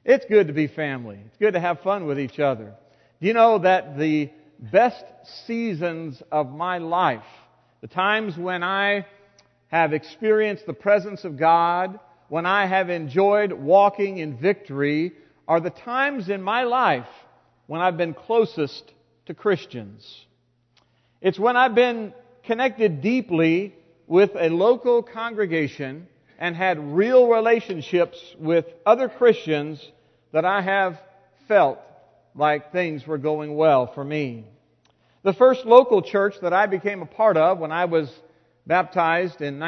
It's good to be family. It's good to have fun with each other. Do you know that the best seasons of my life, the times when I have experienced the presence of God, when I have enjoyed walking in victory, are the times in my life when I've been closest to Christians. It's when I've been connected deeply with a local congregation and had real relationships with other Christians that I have felt like things were going well for me. The first local church that I became a part of when I was baptized in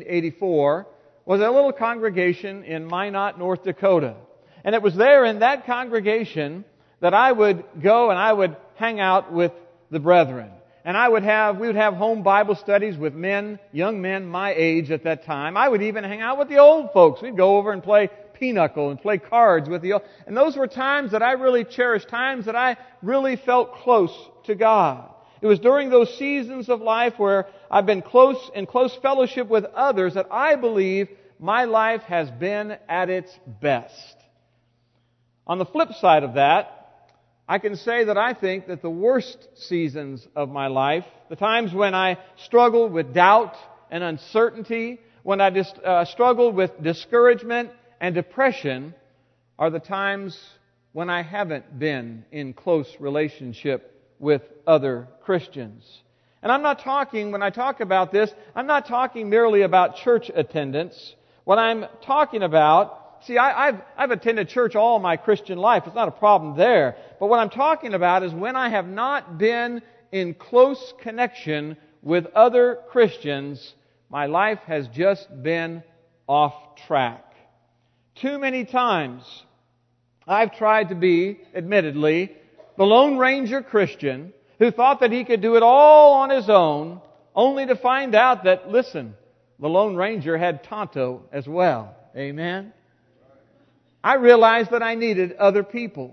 1984 was a little congregation in Minot, North Dakota. And it was there in that congregation that I would go and I would hang out with the brethren. And we would have home Bible studies with young men my age at that time. I would even hang out with the old folks. We'd go over and play pinochle and play cards with the old. And those were times that I really cherished, times that I really felt close to God. It was during those seasons of life where I've been in close fellowship with others that I believe my life has been at its best. On the flip side of that, I can say that I think that the worst seasons of my life, the times when I struggled with doubt and uncertainty, when I struggled with discouragement and depression, are the times when I haven't been in close relationship with other Christians. And when I talk about this, I'm not talking merely about church attendance. What I'm talking about, I've attended church all my Christian life. It's not a problem there. But what I'm talking about is when I have not been in close connection with other Christians, my life has just been off track. Too many times I've tried to be, admittedly, the Lone Ranger Christian who thought that he could do it all on his own, only to find out that, listen, the Lone Ranger had Tonto as well. Amen? I realized that I needed other people.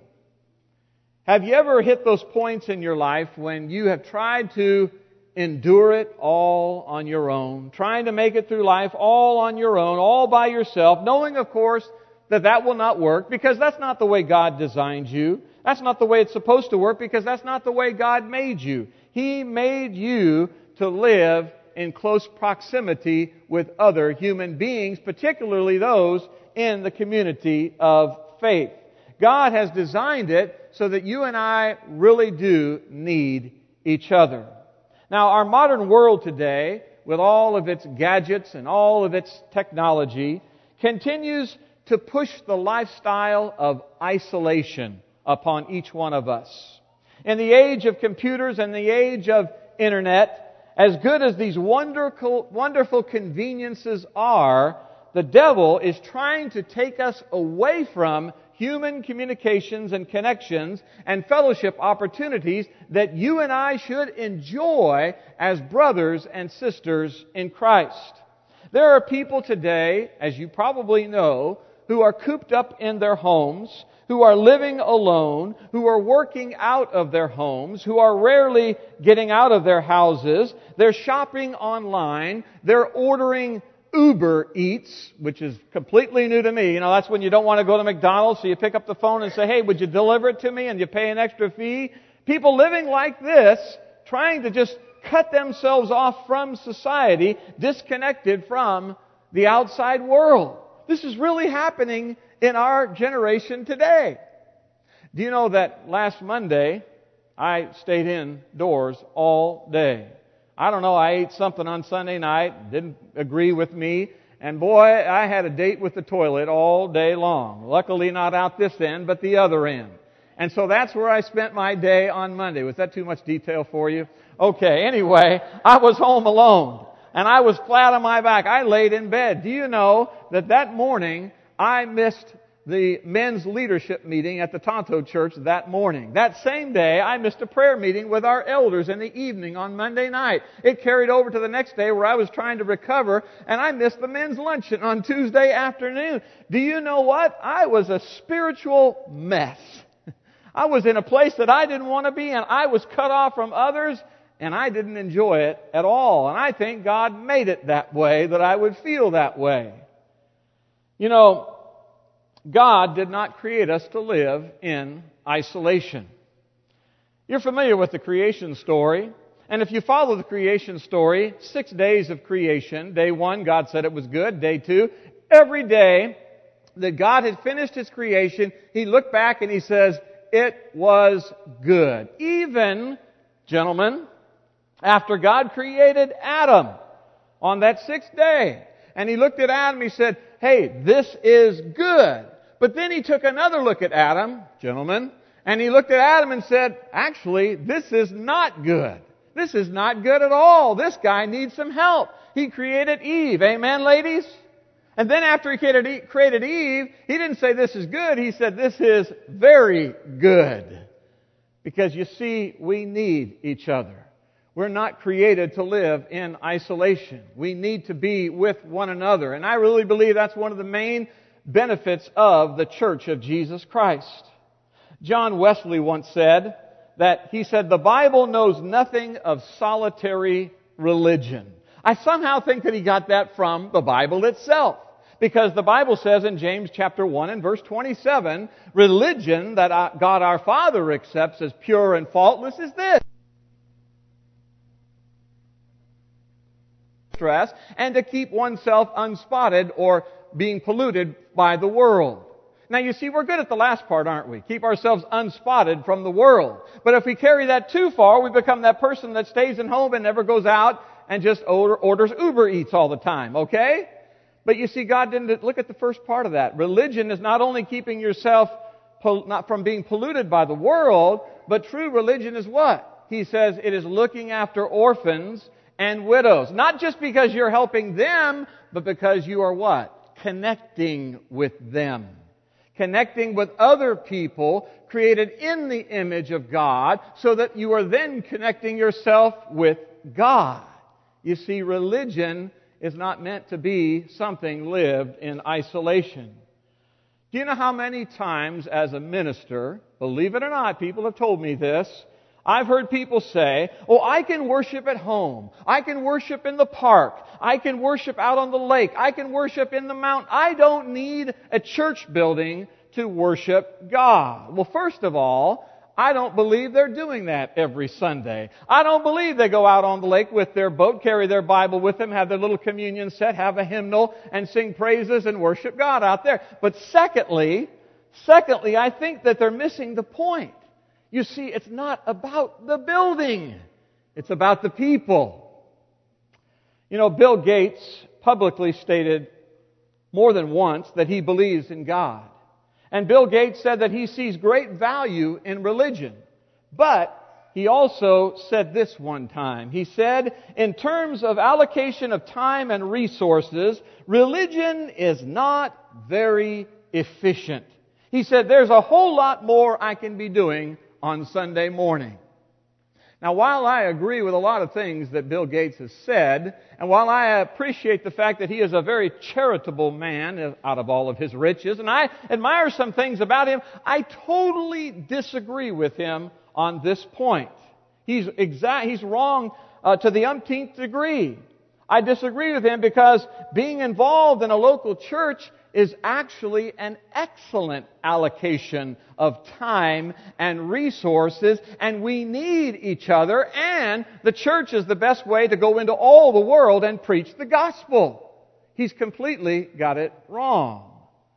Have you ever hit those points in your life when you have tried to endure it all on your own, trying to make it through life all on your own, all by yourself, knowing, of course, that will not work because that's not the way God designed you. That's not the way it's supposed to work because that's not the way God made you. He made you to live in close proximity with other human beings, particularly those in the community of faith. God has designed it so that you and I really do need each other. Now, our modern world today, with all of its gadgets and all of its technology, continues to push the lifestyle of isolation upon each one of us. In the age of computers and the age of internet, as good as these wonderful conveniences are, the devil is trying to take us away from human communications and connections and fellowship opportunities that you and I should enjoy as brothers and sisters in Christ. There are people today, as you probably know, who are cooped up in their homes, who are living alone, who are working out of their homes, who are rarely getting out of their houses. They're shopping online. They're ordering Uber Eats, which is completely new to me. You know, that's when you don't want to go to McDonald's, so you pick up the phone and say, hey, would you deliver it to me? And you pay an extra fee. People living like this, trying to just cut themselves off from society, disconnected from the outside world. This is really happening in our generation today. Do you know that last Monday, I stayed indoors all day? I don't know, I ate something on Sunday night, didn't agree with me, and boy, I had a date with the toilet all day long. Luckily not out this end, but the other end. And so that's where I spent my day on Monday. Was that too much detail for you? Okay, anyway, I was home alone, and I was flat on my back. I laid in bed. Do you know that morning I missed the men's leadership meeting at the Tonto Church that morning. That same day, I missed a prayer meeting with our elders in the evening on Monday night. It carried over to the next day where I was trying to recover, and I missed the men's luncheon on Tuesday afternoon. Do you know what? I was a spiritual mess. I was in a place that I didn't want to be in. I was cut off from others, and I didn't enjoy it at all. And I think God made it that way, that I would feel that way. You know, God did not create us to live in isolation. You're familiar with the creation story. And if you follow the creation story, 6 days of creation. Day 1, God said it was good. Day 2, every day that God had finished His creation, He looked back and He says, it was good. Even, gentlemen, after God created Adam on that 6th day, and He looked at Adam, He said, hey, this is good. But then He took another look at Adam, gentlemen, and He looked at Adam and said, actually, this is not good. This is not good at all. This guy needs some help. He created Eve. Amen, ladies? And then after He created Eve, He didn't say this is good. He said this is very good. Because you see, we need each other. We're not created to live in isolation. We need to be with one another. And I really believe that's one of the main benefits of the Church of Jesus Christ. John Wesley once said that he said, the Bible knows nothing of solitary religion. I somehow think that he got that from the Bible itself. Because the Bible says in James chapter 1 and verse 27, religion that God our Father accepts as pure and faultless is this. Stress, and to keep oneself unspotted or being polluted by the world. Now you see, we're good at the last part, aren't we? Keep ourselves unspotted from the world. But if we carry that too far, we become that person that stays at home and never goes out and just orders Uber Eats all the time, okay? But you see, God didn't look at the first part of that. Religion is not only keeping yourself not from being polluted by the world, but true religion is what? He says it is looking after orphans and widows. Not just because you're helping them, but because you are what? Connecting with them. Connecting with other people created in the image of God so that you are then connecting yourself with God. You see, religion is not meant to be something lived in isolation. Do you know how many times as a minister, believe it or not, people have told me this, I've heard people say, oh, I can worship at home. I can worship in the park. I can worship out on the lake. I can worship in the mountain. I don't need a church building to worship God. Well, first of all, I don't believe they're doing that every Sunday. I don't believe they go out on the lake with their boat, carry their Bible with them, have their little communion set, have a hymnal, and sing praises and worship God out there. But secondly, I think that they're missing the point. You see, it's not about the building. It's about the people. You know, Bill Gates publicly stated more than once that he believes in God. And Bill Gates said that he sees great value in religion. But he also said this one time. He said, in terms of allocation of time and resources, religion is not very efficient. He said, there's a whole lot more I can be doing on Sunday morning. Now, while I agree with a lot of things that Bill Gates has said, and while I appreciate the fact that he is a very charitable man out of all of his riches, and I admire some things about him, I totally disagree with him on this point. He's wrong to the umpteenth degree. I disagree with him because being involved in a local church is actually an excellent allocation of time and resources, and we need each other, and the church is the best way to go into all the world and preach the gospel. He's completely got it wrong.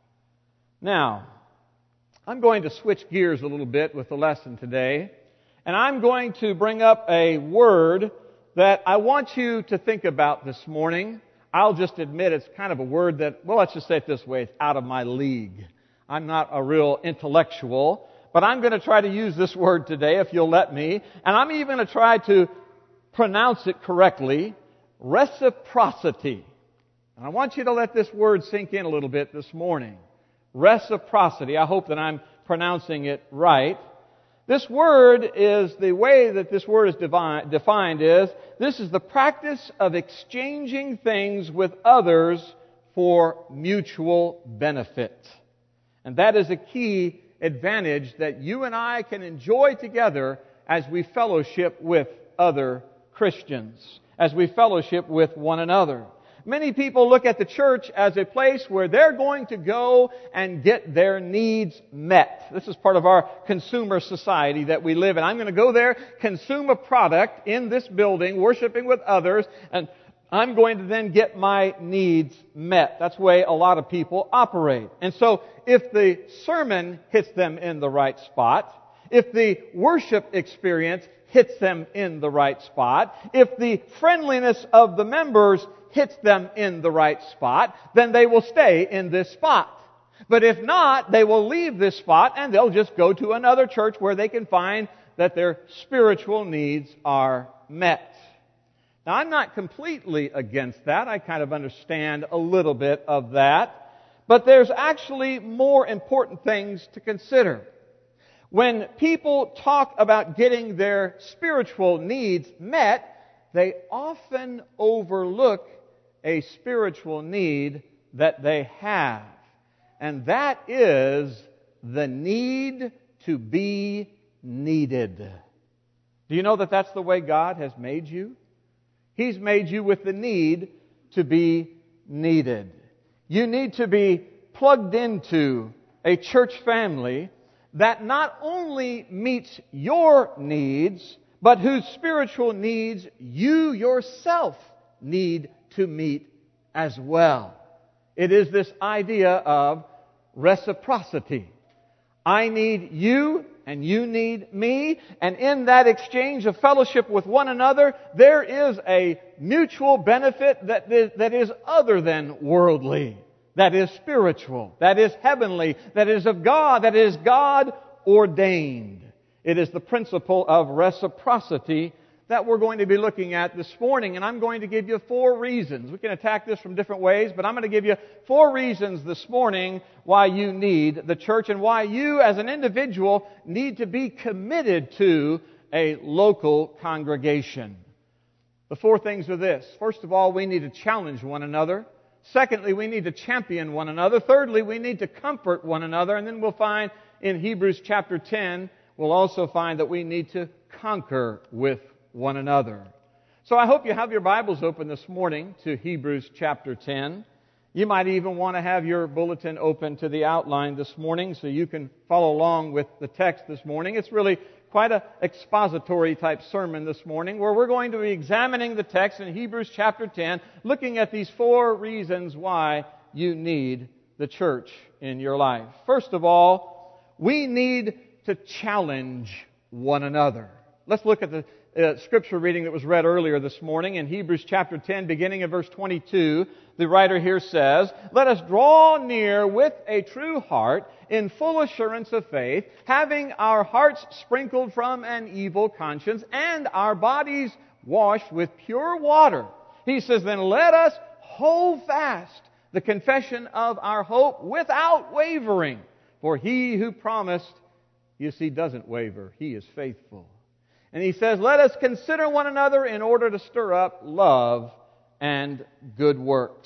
Now, I'm going to switch gears a little bit with the lesson today, and I'm going to bring up a word that I want you to think about this morning. I'll just admit it's kind of a word that, well, let's just say it this way, it's out of my league. I'm not a real intellectual, but I'm going to try to use this word today, if you'll let me, and I'm even going to try to pronounce it correctly, reciprocity. And I want you to let this word sink in a little bit this morning. Reciprocity. I hope that I'm pronouncing it right. This word is, the way that this word is defined is, this is the practice of exchanging things with others for mutual benefit. And that is a key advantage that you and I can enjoy together as we fellowship with other Christians, as we fellowship with one another. Many people look at the church as a place where they're going to go and get their needs met. This is part of our consumer society that we live in. I'm going to go there, consume a product in this building, worshiping with others, and I'm going to then get my needs met. That's the way a lot of people operate. And so, if the sermon hits them in the right spot, if the worship experience hits them in the right spot, if the friendliness of the members hits them in the right spot, then they will stay in this spot. But if not, they will leave this spot and they'll just go to another church where they can find that their spiritual needs are met. Now, I'm not completely against that. I kind of understand a little bit of that. But there's actually more important things to consider. When people talk about getting their spiritual needs met, they often overlook a spiritual need that they have. And that is the need to be needed. Do you know that that's the way God has made you? He's made you with the need to be needed. You need to be plugged into a church family that not only meets your needs, but whose spiritual needs you yourself need to meet as well. It is this idea of reciprocity. I need you and you need me, and in that exchange of fellowship with one another, there is a mutual benefit that is other than worldly, that is spiritual, that is heavenly, that is of God, that is God ordained. It is the principle of reciprocity that we're going to be looking at this morning, and I'm going to give you 4 reasons. We can attack this from different ways, but I'm going to give you 4 reasons this morning why you need the church and why you as an individual need to be committed to a local congregation. The 4 things are this. First of all, we need to challenge one another. Secondly, we need to champion one another. Thirdly, we need to comfort one another. And then we'll find in Hebrews chapter 10, we'll also find that we need to conquer with one another. So I hope you have your Bibles open this morning to Hebrews chapter 10. You might even want to have your bulletin open to the outline this morning so you can follow along with the text this morning. It's really quite an expository type sermon this morning where we're going to be examining the text in Hebrews chapter 10, looking at these 4 reasons why you need the church in your life. First of all, we need to challenge one another. Let's look at the scripture reading that was read earlier this morning in Hebrews chapter 10, beginning in verse 22. The writer here says, "Let us draw near with a true heart in full assurance of faith, having our hearts sprinkled from an evil conscience and our bodies washed with pure water." He says, "Then let us hold fast the confession of our hope without wavering. For he who promised, you see, doesn't waver. He is faithful." And he says, "Let us consider one another in order to stir up love and good works."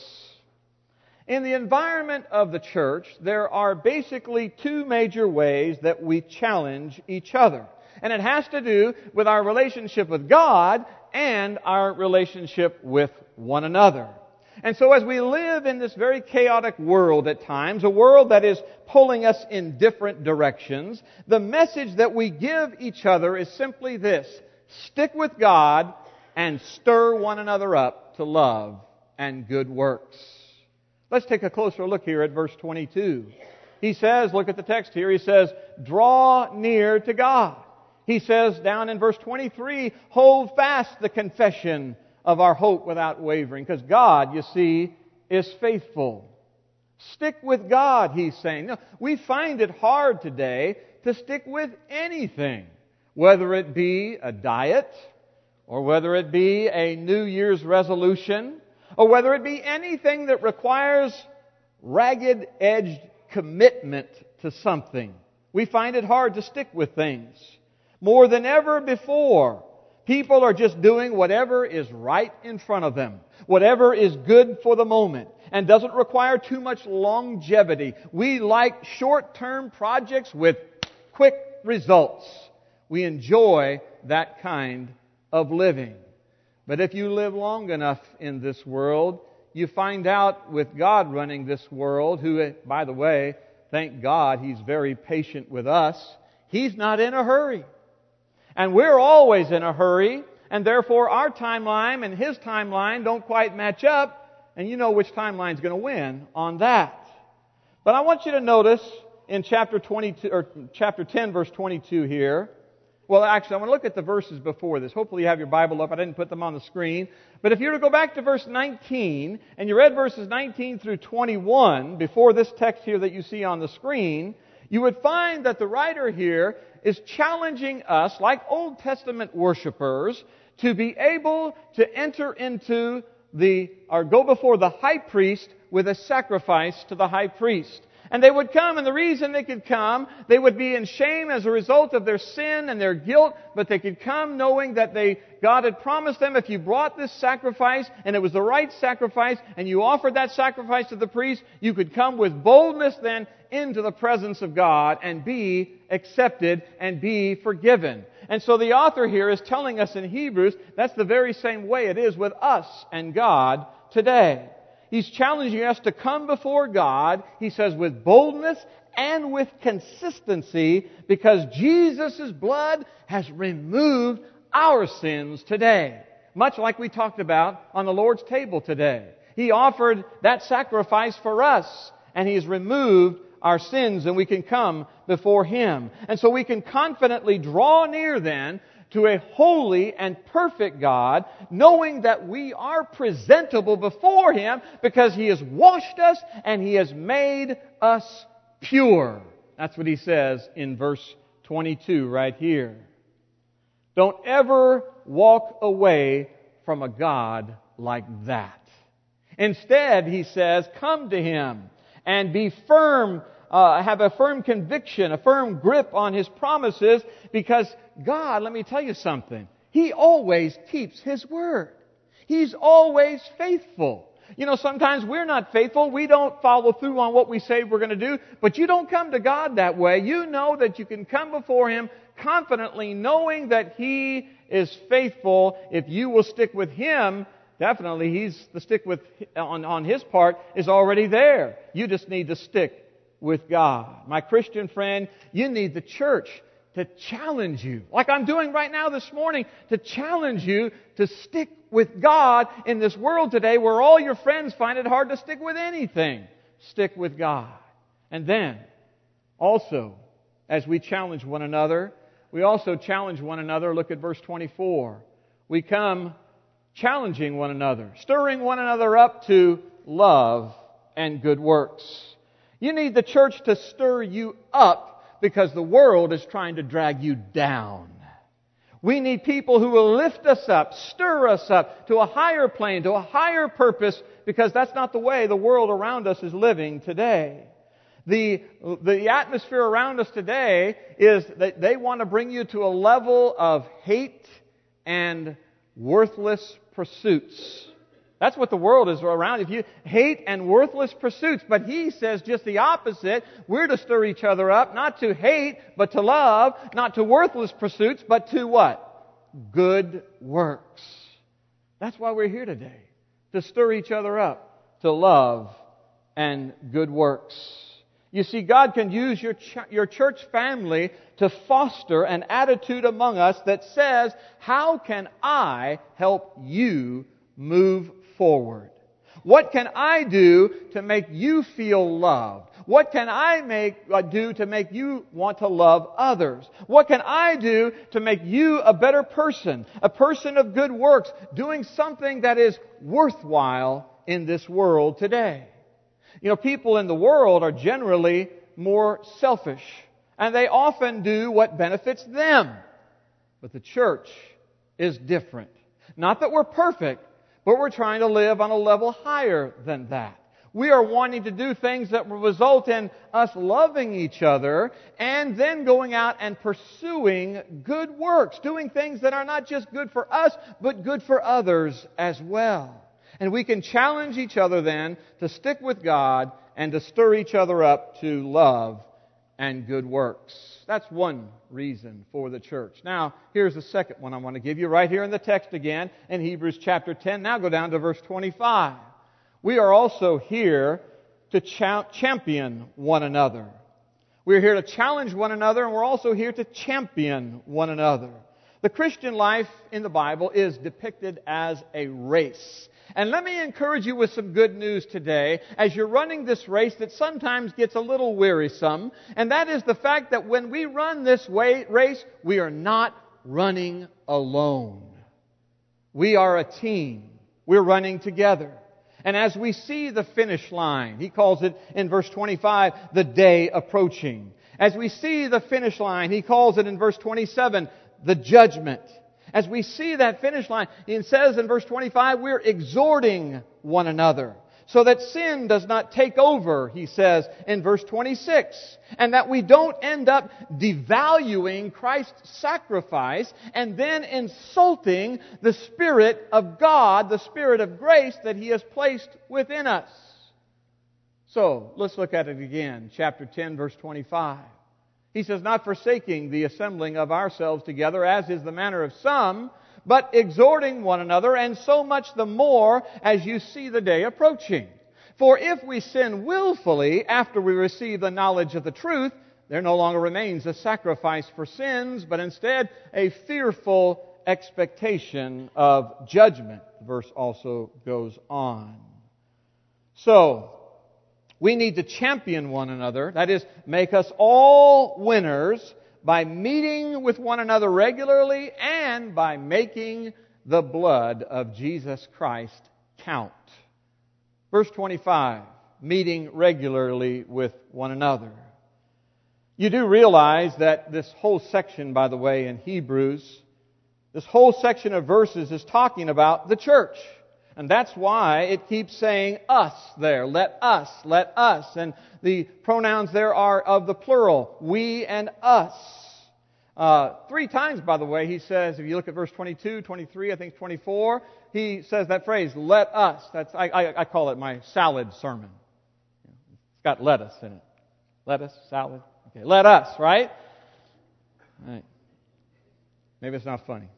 In the environment of the church, there are basically 2 major ways that we challenge each other. And it has to do with our relationship with God and our relationship with one another. And so as we live in this very chaotic world at times, a world that is pulling us in different directions, the message that we give each other is simply this: stick with God and stir one another up to love and good works. Let's take a closer look here at verse 22. He says, look at the text here, he says, draw near to God. He says down in verse 23, hold fast the confession of our hope without wavering, because God, you see, is faithful. Stick with God, he's saying. No, we find it hard today to stick with anything, whether it be a diet, or whether it be a New Year's resolution, or whether it be anything that requires ragged-edged commitment to something. We find it hard to stick with things. More than ever before, people are just doing whatever is right in front of them, whatever is good for the moment, and doesn't require too much longevity. We like short-term projects with quick results. We enjoy that kind of living. But if you live long enough in this world, you find out with God running this world, who, by the way, thank God He's very patient with us, He's not in a hurry. And we're always in a hurry, and therefore our timeline and His timeline don't quite match up, and you know which timeline's going to win on that. But I want you to notice in chapter 10, verse 22 here. Well, actually, I want to look at the verses before this. Hopefully you have your Bible up. I didn't put them on the screen. But if you were to go back to verse 19, and you read verses 19 through 21, before this text here that you see on the screen, you would find that the writer here is challenging us, like Old Testament worshipers, to be able to enter into or go before the high priest with a sacrifice to the high priest. And they would come, and the reason they could come, they would be in shame as a result of their sin and their guilt, but they could come knowing that God had promised them, if you brought this sacrifice, and it was the right sacrifice, and you offered that sacrifice to the priest, you could come with boldness then into the presence of God and be accepted and be forgiven. And so the author here is telling us in Hebrews, that's the very same way it is with us and God today. He's challenging us to come before God, he says, with boldness and with consistency, because Jesus' blood has removed our sins today. Much like we talked about on the Lord's table today. He offered that sacrifice for us, and He has removed our sins, and we can come before Him. And so we can confidently draw near then to a holy and perfect God, knowing that we are presentable before Him because He has washed us and He has made us pure. That's what he says in verse 22 right here. Don't ever walk away from a God like that. Instead, he says, come to Him and be firm, have a firm conviction, a firm grip on His promises, because God, let me tell you something, He always keeps His word. He's always faithful. You know, sometimes we're not faithful. We don't follow through on what we say we're going to do. But you don't come to God that way. You know that you can come before Him confidently, knowing that He is faithful. If you will stick with Him, definitely the stick with on His part is already there. You just need to stick with God. My Christian friend, you need the church to challenge you, like I'm doing right now this morning, to challenge you to stick with God in this world today where all your friends find it hard to stick with anything. Stick with God. And then, also, as we challenge one another, we also challenge one another. Look at verse 24. We come challenging one another, stirring one another up to love and good works. You need the church to stir you up because the world is trying to drag you down. We need people who will lift us up, stir us up to a higher plane, to a higher purpose, because that's not the way the world around us is living today. The atmosphere around us today is that they want to bring you to a level of hate and worthless pursuits. That's what the world is around. If you hate and worthless pursuits. But he says just the opposite. We're to stir each other up, not to hate, but to love. Not to worthless pursuits, but to what? Good works. That's why we're here today. To stir each other up to love and good works. You see, God can use your church family to foster an attitude among us that says, how can I help you move forward? What can I do to make you feel loved? What can I do to make you want to love others? What can I do to make you a better person, a person of good works, doing something that is worthwhile in this world today? You know, people in the world are generally more selfish, and they often do what benefits them. But the church is different. Not that we're perfect, but we're trying to live on a level higher than that. We are wanting to do things that will result in us loving each other and then going out and pursuing good works, doing things that are not just good for us, but good for others as well. And we can challenge each other then to stick with God and to stir each other up to love and good works. That's one reason for the church. Now, here's the second one I want to give you right here in the text again in Hebrews chapter 10. Now go down to verse 25. we are also here to champion one another. We're here to challenge one another, and we're also here to champion one another. The Christian life in the Bible is depicted as a race. And let me encourage you with some good news today as you're running this race that sometimes gets a little wearisome. And that is the fact that when we run this race, we are not running alone. We are a team. We're running together. And as we see the finish line, he calls it in verse 25, the day approaching. As we see the finish line, he calls it in verse 27, the judgment. As we see that finish line, it says in verse 25, we're exhorting one another so that sin does not take over, he says in verse 26, and that we don't end up devaluing Christ's sacrifice and then insulting the Spirit of God, the Spirit of grace that He has placed within us. So, let's look at it again. Chapter 10, verse 25. He says, not forsaking the assembling of ourselves together, as is the manner of some, but exhorting one another, and so much the more as you see the day approaching. For if we sin willfully after we receive the knowledge of the truth, there no longer remains a sacrifice for sins, but instead a fearful expectation of judgment. The verse also goes on. So, we need to champion one another, that is, make us all winners by meeting with one another regularly and by making the blood of Jesus Christ count. Verse 25, meeting regularly with one another. You do realize that this whole section, by the way, in Hebrews, this whole section of verses is talking about the church. And that's why it keeps saying us there. Let us, let us. And the pronouns there are of the plural. We and us. 3 times, by the way, he says, if you look at verse 22, 23, I think 24, he says that phrase, let us. I call it my salad sermon. It's got lettuce in it. Lettuce, salad. Okay, let us, right? All right. Maybe it's not funny.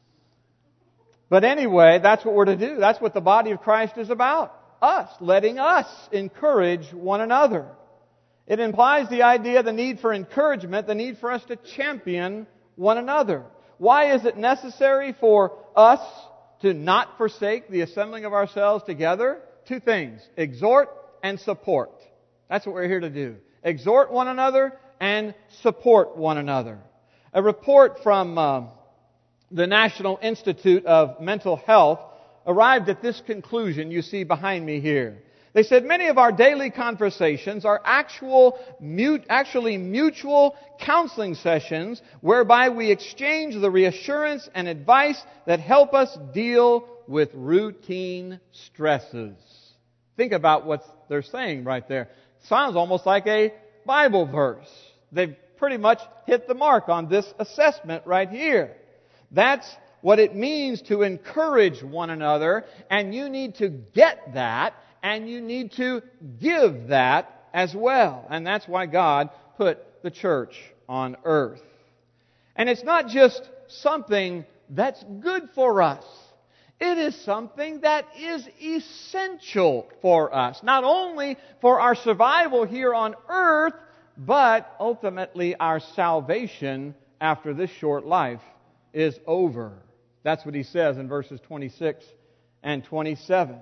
But anyway, that's what we're to do. That's what the body of Christ is about. Us, letting us encourage one another. It implies the idea, the need for encouragement, the need for us to champion one another. Why is it necessary for us to not forsake the assembling of ourselves together? 2 things, exhort and support. That's what we're here to do. Exhort one another and support one another. A report from the National Institute of Mental Health arrived at this conclusion you see behind me here. They said many of our daily conversations are actually mutual counseling sessions whereby we exchange the reassurance and advice that help us deal with routine stresses. Think about what they're saying right there. Sounds almost like a Bible verse. They've pretty much hit the mark on this assessment right here. That's what it means to encourage one another, and you need to get that, and you need to give that as well. And that's why God put the church on earth. And it's not just something that's good for us. It is something that is essential for us. Not only for our survival here on earth, but ultimately our salvation after this short life is over. That's what he says in verses 26 and 27.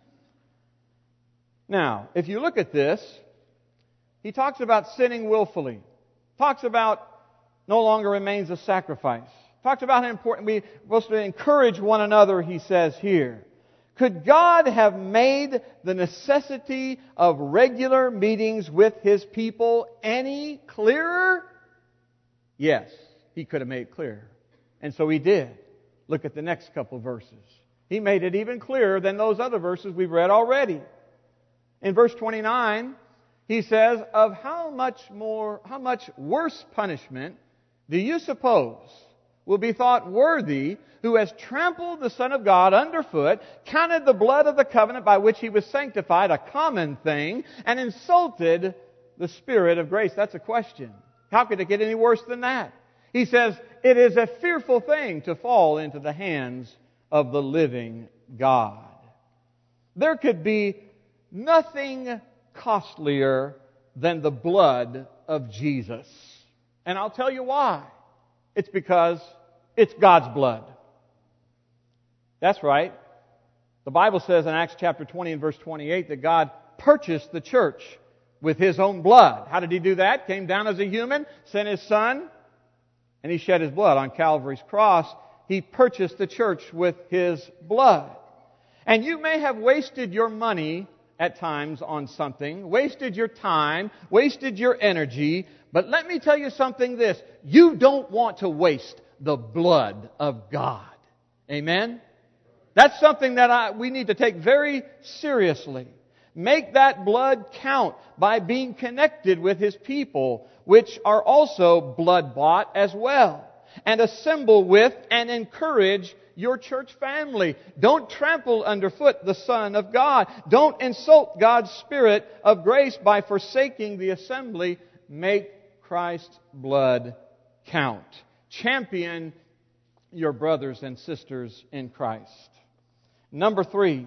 Now, if you look at this, he talks about sinning willfully. Talks about no longer remains a sacrifice. Talks about how important we're supposed to encourage one another, he says here. Could God have made the necessity of regular meetings with His people any clearer? Yes, He could have made it clearer. And so He did. Look at the next couple of verses. He made it even clearer than those other verses we've read already. In verse 29, he says, of how much worse punishment do you suppose will be thought worthy who has trampled the Son of God underfoot, counted the blood of the covenant by which He was sanctified a common thing, and insulted the Spirit of grace? That's a question. How could it get any worse than that? He says, it is a fearful thing to fall into the hands of the living God. There could be nothing costlier than the blood of Jesus. And I'll tell you why. It's because it's God's blood. That's right. The Bible says in Acts chapter 20 and verse 28 that God purchased the church with His own blood. How did He do that? Came down as a human, sent His Son, and He shed His blood on Calvary's cross. He purchased the church with His blood. And you may have wasted your money at times on something, wasted your time, wasted your energy, but let me tell you something this. You don't want to waste the blood of God. Amen? That's something that we need to take very seriously. Make that blood count by being connected with His people, which are also blood-bought as well. And assemble with and encourage your church family. Don't trample underfoot the Son of God. Don't insult God's Spirit of grace by forsaking the assembly. Make Christ's blood count. Champion your brothers and sisters in Christ. Number 3,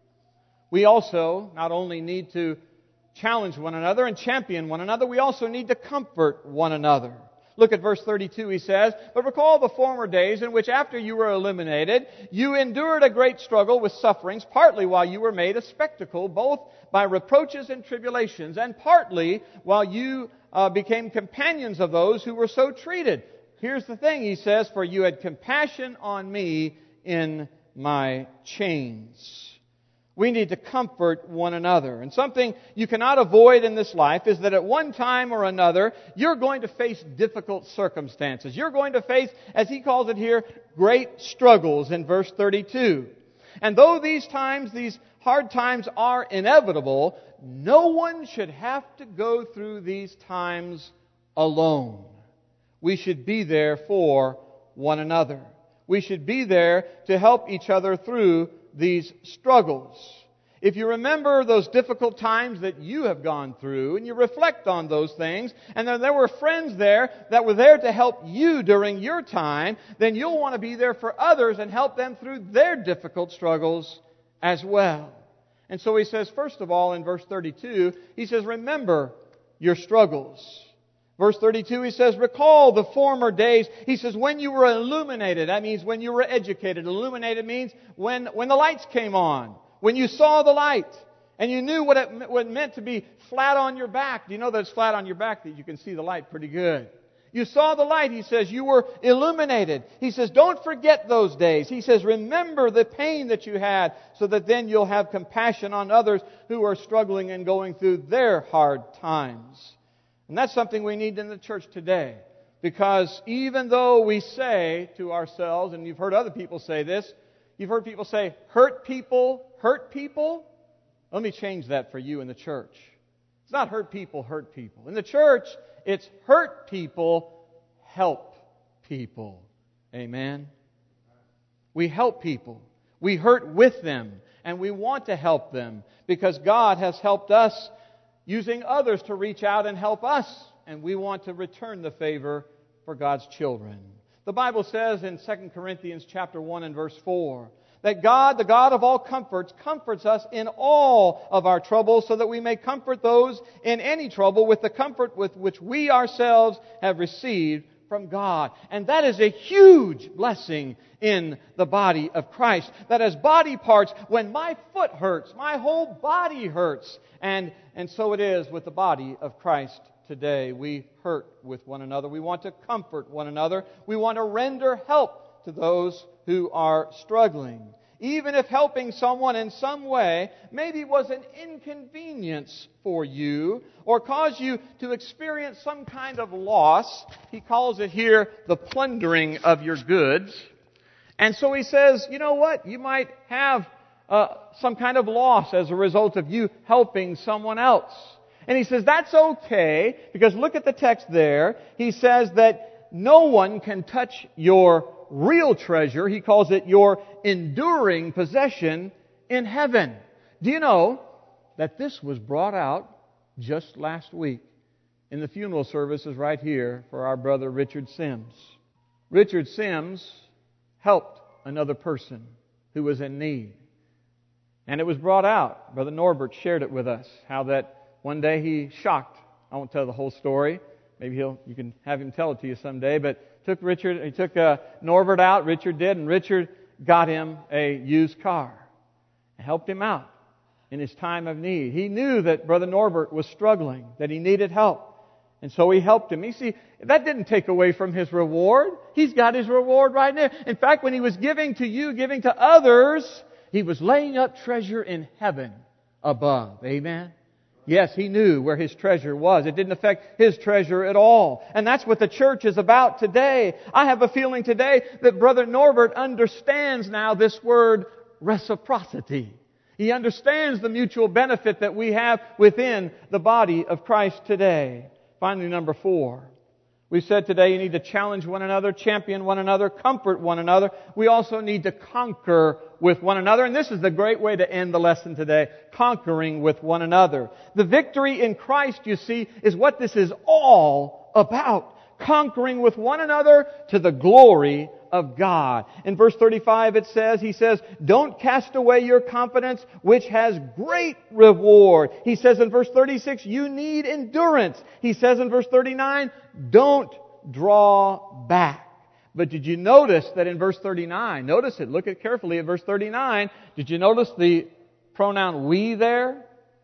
we also not only need to challenge one another and champion one another, we also need to comfort one another. Look at verse 32, he says, "But recall the former days in which after you were eliminated, you endured a great struggle with sufferings, partly while you were made a spectacle, both by reproaches and tribulations, and partly while you became companions of those who were so treated." Here's the thing, he says, "For you had compassion on me in my chains." We need to comfort one another. And something you cannot avoid in this life is that at one time or another, you're going to face difficult circumstances. You're going to face, as he calls it here, great struggles in verse 32. And though these hard times are inevitable, no one should have to go through these times alone. We should be there for one another. We should be there to help each other through these struggles. If you remember those difficult times that you have gone through, and you reflect on those things, and there were friends there that were there to help you during your time, then you'll want to be there for others and help them through their difficult struggles as well. And so he says, first of all, in verse 32, he says, remember your struggles. Verse 32, he says, recall the former days. He says, when you were illuminated. That means when you were educated. Illuminated means when the lights came on. When you saw the light. And you knew what it meant to be flat on your back. Do you know that it's flat on your back that you can see the light pretty good? You saw the light. He says, you were illuminated. He says, don't forget those days. He says, remember the pain that you had so that then you'll have compassion on others who are struggling and going through their hard times. And that's something we need in the church today. Because even though we say to ourselves, and you've heard other people say this, you've heard people say, hurt people hurt people. Let me change that for you in the church. It's not hurt people hurt people. In the church, it's hurt people help people. Amen? We help people. We hurt with them. And we want to help them. Because God has helped us using others to reach out and help us. And we want to return the favor for God's children. The Bible says in 2 Corinthians chapter 1 and verse 4, that God, the God of all comforts, comforts us in all of our troubles so that we may comfort those in any trouble with the comfort with which we ourselves have received from God. And that is a huge blessing in the body of Christ. That as body parts, when my foot hurts, my whole body hurts. And so it is with the body of Christ today. We hurt with one another. We want to comfort one another. We want to render help to those who are struggling. Even if helping someone in some way maybe was an inconvenience for you or caused you to experience some kind of loss, he calls it here the plundering of your goods. And so he says, you know what? You might have some kind of loss as a result of you helping someone else. And he says that's okay because look at the text there. He says that no one can touch your real treasure. He calls it your enduring possession in heaven. Do you know that this was brought out just last week in the funeral services right here for our brother Richard Sims? Richard Sims helped another person who was in need. And it was brought out. Brother Norbert shared it with us, how that one day he shocked. I won't tell the whole story. Maybe you can have him tell it to you someday. But he took Norbert out, Richard did, and Richard got him a used car and helped him out in his time of need. He knew that Brother Norbert was struggling, that he needed help. And so he helped him. You see, that didn't take away from his reward. He's got his reward right there. In fact, when he was giving to you, giving to others, he was laying up treasure in heaven above. Amen? Yes, he knew where his treasure was. It didn't affect his treasure at all. And that's what the church is about today. I have a feeling today that Brother Norbert understands now this word reciprocity. He understands the mutual benefit that we have within the body of Christ today. Finally, number 4. We said today you need to challenge one another, champion one another, comfort one another. We also need to conquer with one another. And this is the great way to end the lesson today, conquering with one another. The victory in Christ, you see, is what this is all about. Conquering with one another to the glory of God. In verse 35 he says, don't cast away your confidence, which has great reward. He says in verse 36, you need endurance. He says in verse 39, don't draw back. But did you notice that in verse 39, notice it, look at carefully at verse 39, did you notice the pronoun we there?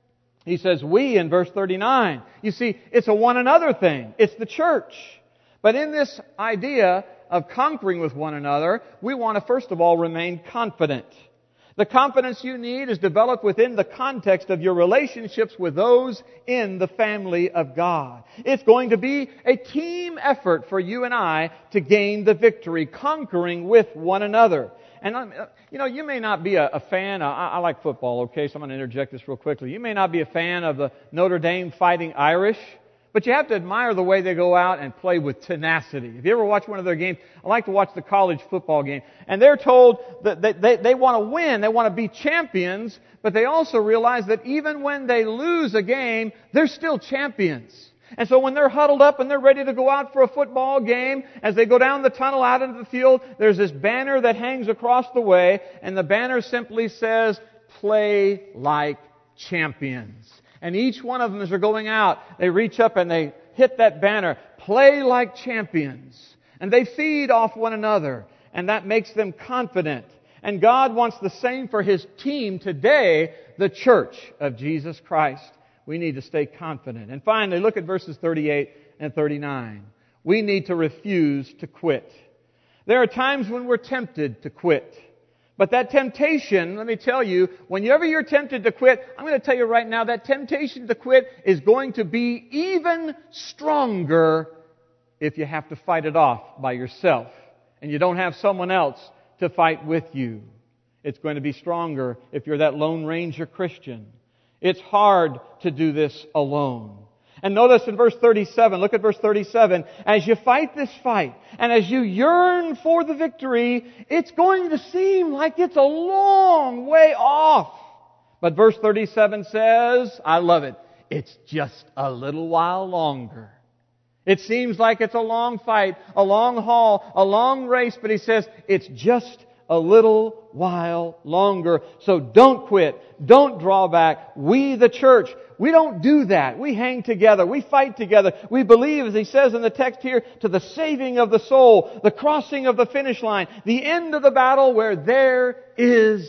He says we in verse 39. You see, it's a one another thing. It's the church. But in this idea of conquering with one another, we want to first of all remain confident. The confidence you need is developed within the context of your relationships with those in the family of God. It's going to be a team effort for you and I to gain the victory, conquering with one another. And, you may not be a fan. I like football, okay, so I'm going to interject this real quickly. You may not be a fan of the Notre Dame Fighting Irish, but you have to admire the way they go out and play with tenacity. If you ever watch one of their games, I like to watch the college football game. And they're told that they want to win, they want to be champions, but they also realize that even when they lose a game, they're still champions. And so when they're huddled up and they're ready to go out for a football game, as they go down the tunnel out into the field, there's this banner that hangs across the way, and the banner simply says, play like champions. And each one of them, as they're going out, they reach up and they hit that banner, play like champions. And they feed off one another. And that makes them confident. And God wants the same for His team today, the church of Jesus Christ. We need to stay confident. And finally, look at verses 38 and 39. We need to refuse to quit. There are times when we're tempted to quit. But that temptation, let me tell you, whenever you're tempted to quit, I'm going to tell you right now, that temptation to quit is going to be even stronger if you have to fight it off by yourself and you don't have someone else to fight with you. It's going to be stronger if you're that Lone Ranger Christian. It's hard to do this alone. And notice in verse 37, look at verse 37, as you fight this fight, and as you yearn for the victory, it's going to seem like it's a long way off. But verse 37 says, I love it, it's just a little while longer. It seems like it's a long fight, a long haul, a long race, but he says, it's just a little while longer. So don't quit. Don't draw back. We, the church, we don't do that. We hang together. We fight together. We believe, as he says in the text here, to the saving of the soul, the crossing of the finish line, the end of the battle where there is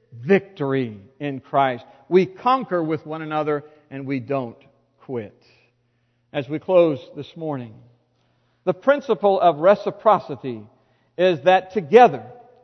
victory in Christ. We conquer with one another and we don't quit. As we close this morning, the principle of reciprocity is that together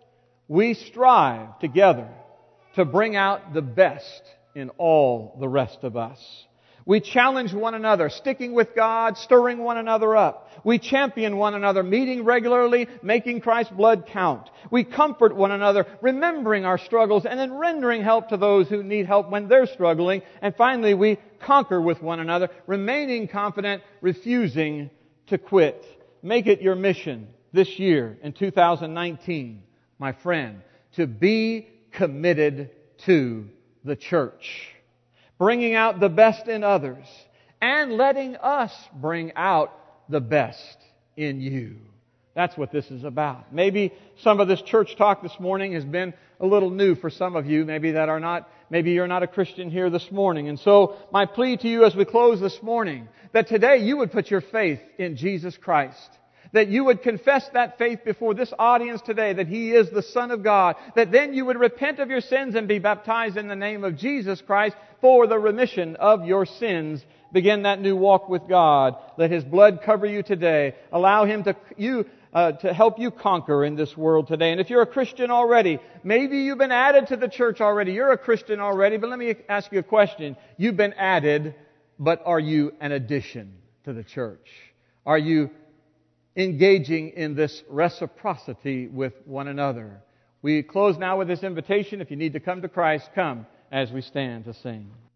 we strive together to bring out the best in all the rest of us. We challenge one another, sticking with God, stirring one another up. We champion one another, meeting regularly, making Christ's blood count. We comfort one another, remembering our struggles, and then rendering help to those who need help when they're struggling. And finally, we conquer with one another, remaining confident, refusing to quit. Make it your mission this year in 2019, my friend, to be committed to the church, bringing out the best in others and letting us bring out the best in you. That's what this is about. Maybe some of this church talk this morning has been a little new for some of you, maybe you're not a Christian here this morning. And so my plea to you as we close this morning, that today you would put your faith in Jesus Christ. That you would confess that faith before this audience today, that He is the Son of God. That then you would repent of your sins and be baptized in the name of Jesus Christ for the remission of your sins. Begin that new walk with God. Let His blood cover you today. Allow Him to help you conquer in this world today. And if you're a Christian already, maybe you've been added to the church already. You're a Christian already, but let me ask you a question. You've been added, but are you an addition to the church? Are you engaging in this reciprocity with one another? We close now with this invitation. If you need to come to Christ, come as we stand to sing.